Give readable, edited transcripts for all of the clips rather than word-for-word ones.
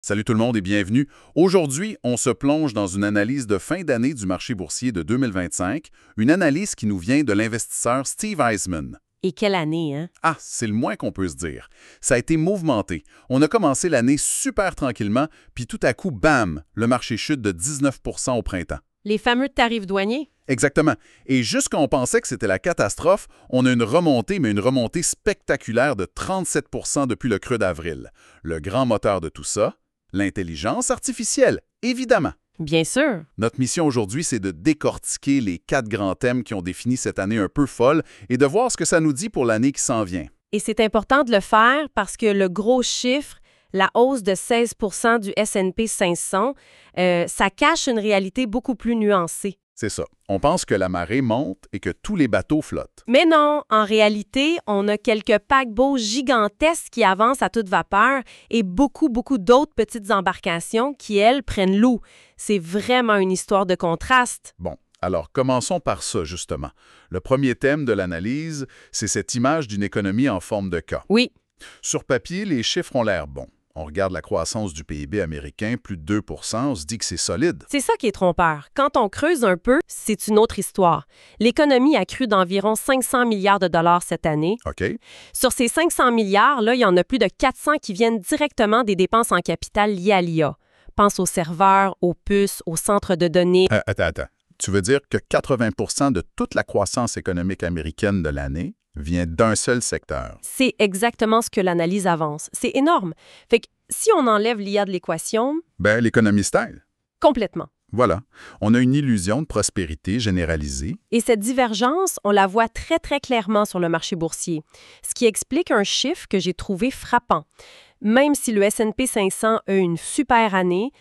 Salut tout le monde et bienvenue. Aujourd'hui, on se plonge dans une analyse de fin d'année du marché boursier de 2025, une analyse qui nous vient de l'investisseur Steve Eisman. Et quelle année, hein? Ah, c'est le moins qu'on peut se dire. Ça a été mouvementé. On a commencé l'année super tranquillement, puis tout à coup, bam, le marché chute de 19 % au printemps. Les fameux tarifs douaniers? Exactement. Et juste quand on pensait que c'était la catastrophe, on a une remontée, mais une remontée spectaculaire de 37 % depuis le creux d'avril. Le grand moteur de tout ça, l'intelligence artificielle, évidemment. Bien sûr. Notre mission aujourd'hui, c'est de décortiquer les 4 grands thèmes qui ont défini cette année un peu folle et de voir ce que ça nous dit pour l'année qui s'en vient. Et c'est important de le faire parce que le gros chiffre, la hausse de 16 % du S&P 500, ça cache une réalité beaucoup plus nuancée. C'est ça. On pense que la marée monte et que tous les bateaux flottent. Mais non, en réalité, on a quelques paquebots gigantesques qui avancent à toute vapeur et beaucoup d'autres petites embarcations qui, elles, prennent l'eau. C'est vraiment une histoire de contraste. Bon, alors commençons par ça, justement. Le premier thème de l'analyse, c'est cette image d'une économie en forme de K. Oui, Sur papier, les chiffres ont l'air bons. On regarde la croissance du PIB américain, plus de 2 %, on se dit que c'est solide. c'est ça qui est trompeur. Quand on creuse un peu, c'est une autre histoire. L'économie a cru d'environ 500 milliards de dollars cette année. OK? Sur ces 500 milliards, là, il y en a plus de 400 qui viennent directement des dépenses en capital liées à l'IA. Pense aux serveurs, aux puces, aux centres de données. Attends. Tu veux dire que 80 % de toute la croissance économique américaine de l'année vient d'un seul secteur? C'est exactement ce que l'analyse avance. C'est énorme. Fait que si on enlève l'IA de l'équation, Ben, l'économie style. complètement. Voilà. On a une illusion de prospérité généralisée. Et cette divergence, on la voit très clairement sur le marché boursier, ce qui explique un chiffre que j'ai trouvé frappant. Même si le S&P 500 a une super année,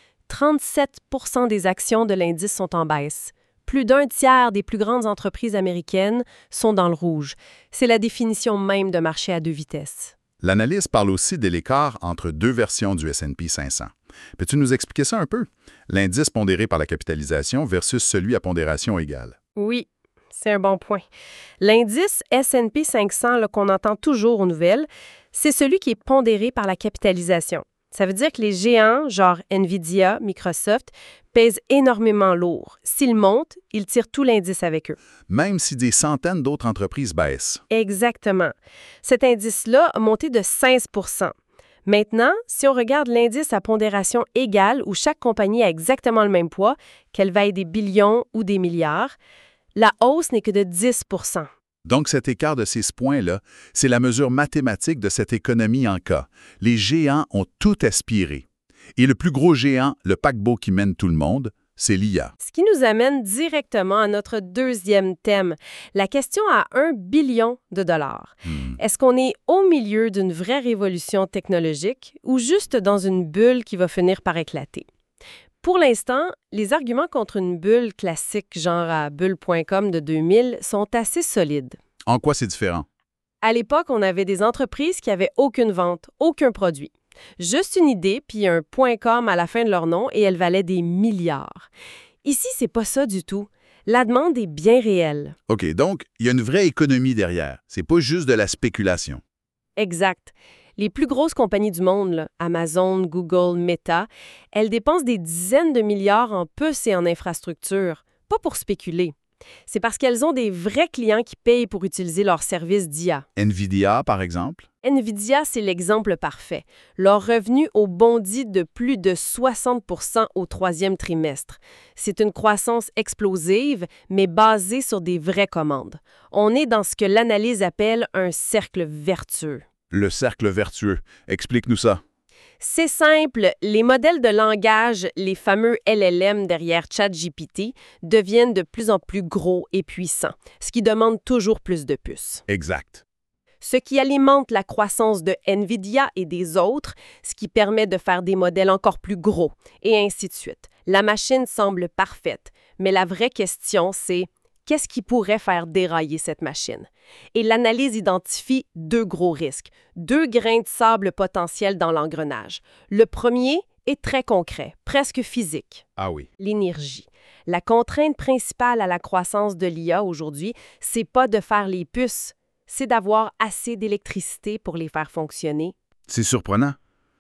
37 % des actions de l'indice sont en baisse. Plus d'un tiers des plus grandes entreprises américaines sont dans le rouge. C'est la définition même de marché à deux vitesses. L'analyse parle aussi de l'écart entre deux versions du S&P 500. Peux-tu nous expliquer ça un peu? L'indice pondéré par la capitalisation versus celui à pondération égale. Oui, c'est un bon point. L'indice S&P 500 là, qu'on entend toujours aux nouvelles, c'est celui qui est pondéré par la capitalisation. Ça veut dire que les géants, genre Nvidia, Microsoft, pèsent énormément lourd. S'ils montent, ils tirent tout l'indice avec eux. Même si des centaines d'autres entreprises baissent. Exactement. Cet indice-là a monté de 16 %. Maintenant, si on regarde l'indice à pondération égale, où chaque compagnie a exactement le même poids, qu'elle vaille des billions ou des milliards, la hausse n'est que de 10 %. Donc cet écart de 6 points-là, c'est la mesure mathématique de cette économie en K. Les géants ont tout aspiré. Et le plus gros géant, le paquebot qui mène tout le monde, c'est l'IA. Ce qui nous amène directement à notre deuxième thème, la question à 1 billion de dollars. Est-ce qu'on est au milieu d'une vraie révolution technologique ou juste dans une bulle qui va finir par éclater? Pour l'instant, les arguments contre une bulle classique genre à bulle.com de 2000 sont assez solides. En quoi c'est différent? À l'époque, on avait des entreprises qui n'avaient aucune vente, aucun produit. Juste une idée, puis un .com à la fin de leur nom, et elles valaient des milliards. Ici, c'est pas ça du tout. La demande est bien réelle. OK, donc il y a une vraie économie derrière. C'est pas juste de la spéculation. Exact. Les plus grosses compagnies du monde, là, Amazon, Google, Meta, elles dépensent des dizaines de milliards en puces et en infrastructures, pas pour spéculer. C'est parce qu'elles ont des vrais clients qui payent pour utiliser leurs services d'IA. Nvidia, par exemple. Nvidia, c'est l'exemple parfait. Leur revenu ont bondi de plus de 60 % au troisième trimestre. C'est une croissance explosive, mais basée sur des vraies commandes. On est dans ce que l'analyse appelle un cercle vertueux. Le cercle vertueux. Explique-nous ça. C'est simple, les modèles de langage, les fameux LLM derrière ChatGPT, deviennent de plus en plus gros et puissants, ce qui demande toujours plus de puces. Exact. Ce qui alimente la croissance de Nvidia et des autres, ce qui permet de faire des modèles encore plus gros, et ainsi de suite. La machine semble parfaite, mais la vraie question, c'est qu'est-ce qui pourrait faire dérailler cette machine? Et l'analyse identifie deux gros risques, deux grains de sable potentiels dans l'engrenage. Le premier est très concret, presque physique. Ah oui. L'énergie. La contrainte principale à la croissance de l'IA aujourd'hui, c'est pas de faire les puces, c'est d'avoir assez d'électricité pour les faire fonctionner. C'est surprenant.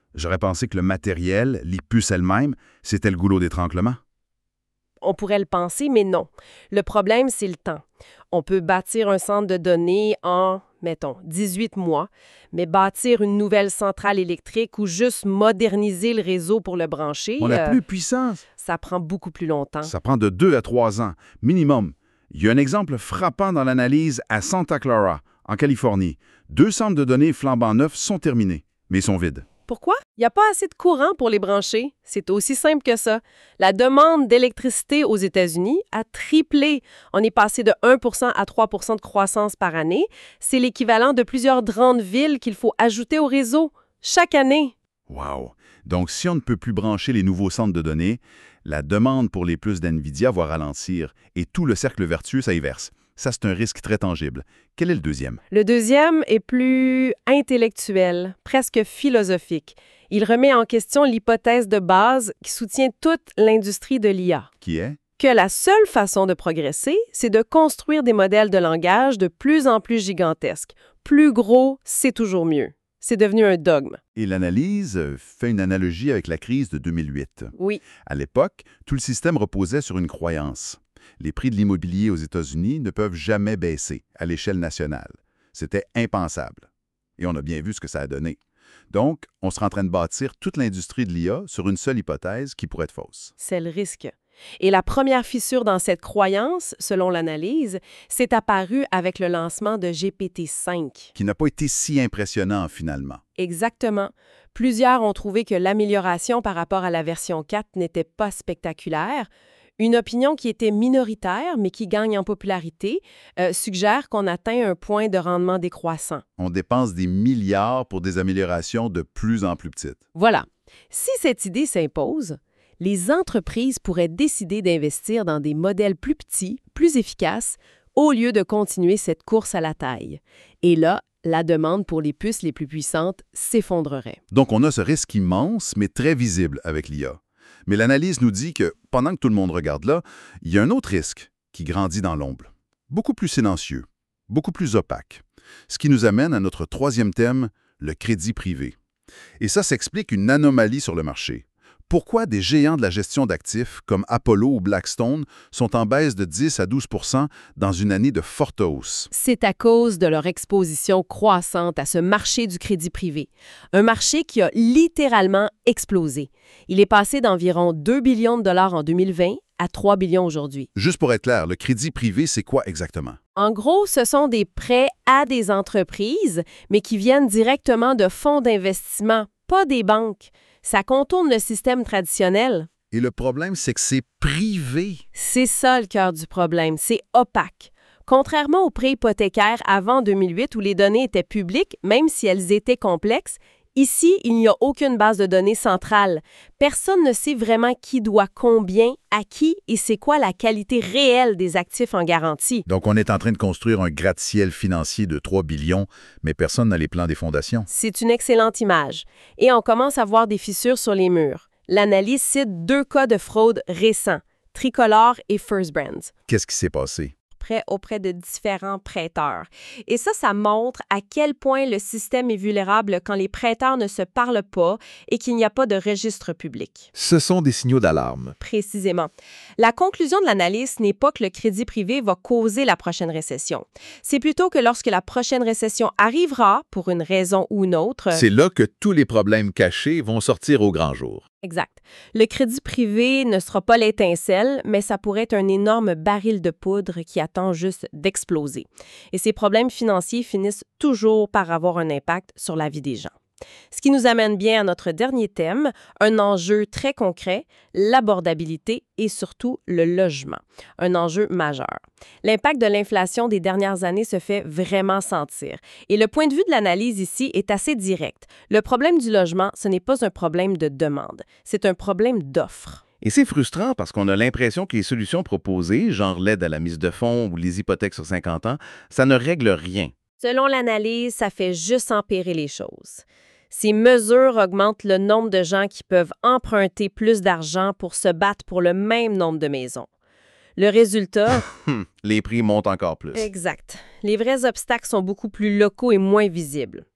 J'aurais pensé que le matériel, les puces elles-mêmes, c'était le goulot d'étranglement. On pourrait le penser, mais non. Le problème, c'est le temps. On peut bâtir un centre de données en, mettons, 18 mois, mais bâtir une nouvelle centrale électrique ou juste moderniser le réseau pour le brancher, On n'a plus de puissance. ça prend beaucoup plus longtemps. Ça prend de 2 à 3 ans, minimum. Il y a un exemple frappant dans l'analyse à Santa Clara, en Californie. 2 centres de données flambant neufs sont terminés, mais ils sont vides. Pourquoi? Il n'y a pas assez de courant pour les brancher. C'est aussi simple que ça. La demande d'électricité aux États-Unis a triplé. On est passé de 1% à 3% de croissance par année. C'est l'équivalent de plusieurs grandes villes qu'il faut ajouter au réseau chaque année. Wow! Donc, si on ne peut plus brancher les nouveaux centres de données, la demande pour les puces d'NVIDIA va ralentir et tout le cercle vertueux s'inverse. Ça, c'est un risque très tangible. Quel est le deuxième? Le deuxième est plus intellectuel, presque philosophique. Il remet en question l'hypothèse de base qui soutient toute l'industrie de l'IA. Qui est? Que la seule façon de progresser, c'est de construire des modèles de langage de plus en plus gigantesques. Plus gros, c'est toujours mieux. C'est devenu un dogme. Et l'analyse fait une analogie avec la crise de 2008. Oui, À l'époque, tout le système reposait sur une croyance. Les prix de l'immobilier aux États-Unis ne peuvent jamais baisser à l'échelle nationale. C'était impensable. Et on a bien vu ce que ça a donné. Donc, on serait en train de bâtir toute l'industrie de l'IA sur une seule hypothèse qui pourrait être fausse. c'est le risque. Et la première fissure dans cette croyance, selon l'analyse, s'est apparue avec le lancement de GPT-5. Qui n'a pas été si impressionnant finalement. Exactement. Plusieurs ont trouvé que l'amélioration par rapport à la version 4 n'était pas spectaculaire. Une opinion qui était minoritaire, mais qui gagne en popularité, suggère qu'on atteint un point de rendement décroissant. On dépense des milliards pour des améliorations de plus en plus petites. Voilà. Si cette idée s'impose, les entreprises pourraient décider d'investir dans des modèles plus petits, plus efficaces, au lieu de continuer cette course à la taille. Et là, la demande pour les puces les plus puissantes s'effondrerait. Donc on a ce risque immense, mais très visible avec l'IA. Mais l'analyse nous dit que, pendant que tout le monde regarde là, il y a un autre risque qui grandit dans l'ombre. Beaucoup plus silencieux, beaucoup plus opaque. Ce qui nous amène à notre troisième thème, le crédit privé. Et ça s'explique une anomalie sur le marché. Pourquoi des géants de la gestion d'actifs comme Apollo ou Blackstone sont en baisse de 10 à 12 % dans une année de forte hausse? C'est à cause de leur exposition croissante à ce marché du crédit privé. Un marché qui a littéralement explosé. Il est passé d'environ 2 billions de dollars en 2020 à 3 billions aujourd'hui. Juste pour être clair, le crédit privé, c'est quoi exactement? En gros, ce sont des prêts à des entreprises, mais qui viennent directement de fonds d'investissement, pas des banques. Ça contourne le système traditionnel. Et le problème, c'est que c'est privé. C'est ça le cœur du problème, c'est opaque. Contrairement aux prêts hypothécaires avant 2008 où les données étaient publiques, même si elles étaient complexes, ici, il n'y a aucune base de données centrale. Personne ne sait vraiment qui doit combien, à qui et c'est quoi la qualité réelle des actifs en garantie. Donc, on est en train de construire un gratte-ciel financier de 3 billions, mais personne n'a les plans des fondations. C'est une excellente image. Et on commence à voir des fissures sur les murs. L'analyse cite 2 cas de fraude récents, Tricolor et First Brands. Qu'est-ce qui s'est passé? Auprès de différents prêteurs. Et ça montre à quel point le système est vulnérable quand les prêteurs ne se parlent pas et qu'il n'y a pas de registre public. Ce sont des signaux d'alarme. Précisément. La conclusion de l'analyse n'est pas que le crédit privé va causer la prochaine récession. C'est plutôt que lorsque la prochaine récession arrivera, pour une raison ou une autre... C'est là que tous les problèmes cachés vont sortir au grand jour. Exact. Le crédit privé ne sera pas l'étincelle, mais ça pourrait être un énorme baril de poudre qui attend juste d'exploser. Et ces problèmes financiers finissent toujours par avoir un impact sur la vie des gens. Ce qui nous amène bien à notre dernier thème, un enjeu très concret, l'abordabilité et surtout le logement, un enjeu majeur. L'impact de l'inflation des dernières années se fait vraiment sentir. Et le point de vue de l'analyse ici est assez direct. Le problème du logement, ce n'est pas un problème de demande, c'est un problème d'offre. Et c'est frustrant parce qu'on a l'impression que les solutions proposées, genre l'aide à la mise de fonds ou les hypothèques sur 50 ans, ça ne règle rien. Selon l'analyse, ça fait juste empirer les choses. Ces mesures augmentent le nombre de gens qui peuvent emprunter plus d'argent pour se battre pour le même nombre de maisons. Le résultat... Les prix montent encore plus. Exact. Les vrais obstacles sont beaucoup plus locaux et moins visibles.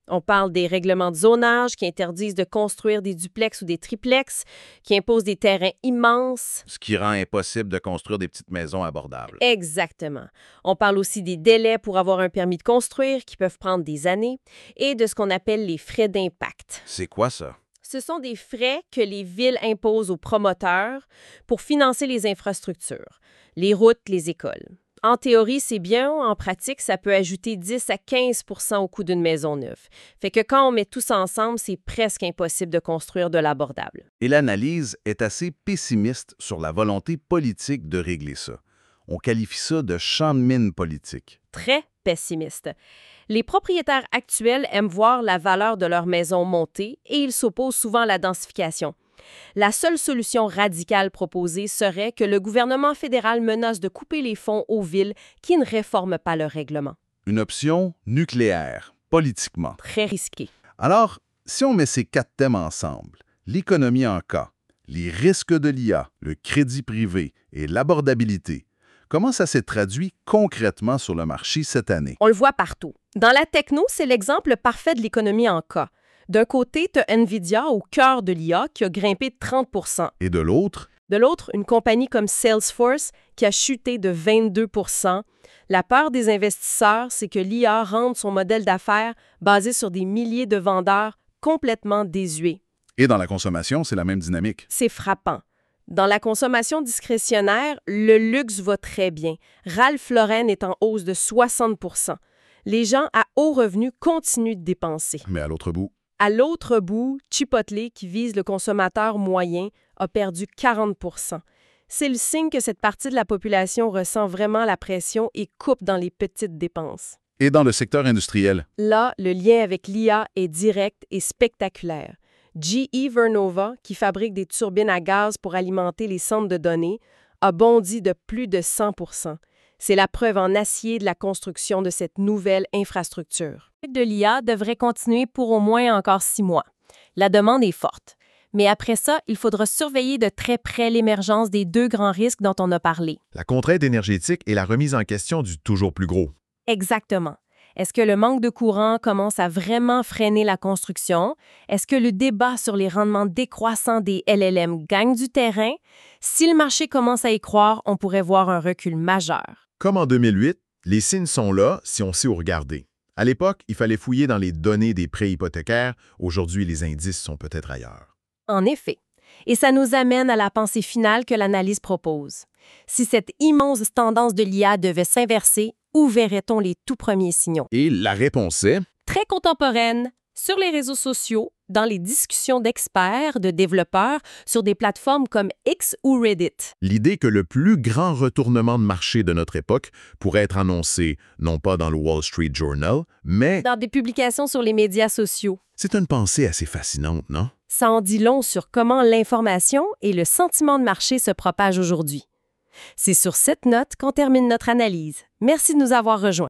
On parle des règlements de zonage qui interdisent de construire des duplex ou des triplex, qui imposent des terrains immenses. Ce qui rend impossible de construire des petites maisons abordables. Exactement. On parle aussi des délais pour avoir un permis de construire qui peuvent prendre des années et de ce qu'on appelle les frais d'impact. C'est quoi ça? Ce sont des frais que les villes imposent aux promoteurs pour financer les infrastructures, les routes, les écoles. En théorie, c'est bien. En pratique, ça peut ajouter 10 à 15 % au coût d'une maison neuve. Fait que quand on met tout ça ensemble, c'est presque impossible de construire de l'abordable. Et l'analyse est assez pessimiste sur la volonté politique de régler ça. On qualifie ça de champ de mine politique. Très pessimiste. Les propriétaires actuels aiment voir la valeur de leur maison monter et ils s'opposent souvent à la densification. La seule solution radicale proposée serait que le gouvernement fédéral menace de couper les fonds aux villes qui ne réforment pas leur règlement. Une option nucléaire, politiquement. Très risqué. Alors, si on met ces 4 thèmes ensemble, l'économie en cas, les risques de l'IA, le crédit privé et l'abordabilité, comment ça s'est traduit concrètement sur le marché cette année? On le voit partout. Dans la techno, c'est l'exemple parfait de l'économie en cas. D'un côté, tu as NVIDIA au cœur de l'IA qui a grimpé de 30 %. Et de l'autre? De l'autre, une compagnie comme Salesforce qui a chuté de 22 %. La peur des investisseurs, c'est que l'IA rende son modèle d'affaires basé sur des milliers de vendeurs complètement désuets. Et dans la consommation, c'est la même dynamique. C'est frappant. Dans la consommation discrétionnaire, le luxe va très bien. Ralph Lauren est en hausse de 60 %. Les gens à haut revenu continuent de dépenser. Mais à l'autre bout, À l'autre bout, Chipotle, qui vise le consommateur moyen, a perdu 40 %. C'est le signe que cette partie de la population ressent vraiment la pression et coupe dans les petites dépenses. et dans le secteur industriel, Là, le lien avec l'IA est direct et spectaculaire. GE Vernova, qui fabrique des turbines à gaz pour alimenter les centres de données, a bondi de plus de 100 %. C'est la preuve en acier de la construction de cette nouvelle infrastructure. De l'IA devrait continuer pour au moins encore 6 mois. La demande est forte. Mais après ça, il faudra surveiller de très près l'émergence des 2 grands risques dont on a parlé. La contrainte énergétique et la remise en question du toujours plus gros. Exactement. Est-ce que le manque de courant commence à vraiment freiner la construction? Est-ce que le débat sur les rendements décroissants des LLM gagne du terrain? Si le marché commence à y croire, on pourrait voir un recul majeur. Comme en 2008, les signes sont là si on sait où regarder. À l'époque, il fallait fouiller dans les données des prêts hypothécaires. Aujourd'hui, les indices sont peut-être ailleurs. En effet. Et ça nous amène à la pensée finale que l'analyse propose. Si cette immense tendance de l'IA devait s'inverser, où verrait-on les tout premiers signaux? Et la réponse est? Très contemporaine, sur les réseaux sociaux, dans les discussions d'experts, de développeurs, sur des plateformes comme X ou Reddit. L'idée que le plus grand retournement de marché de notre époque pourrait être annoncé non pas dans le Wall Street Journal, mais Dans des publications sur les médias sociaux. c'est une pensée assez fascinante, non? Ça en dit long sur comment l'information et le sentiment de marché se propagent aujourd'hui. C'est sur cette note qu'on termine notre analyse. Merci de nous avoir rejoints.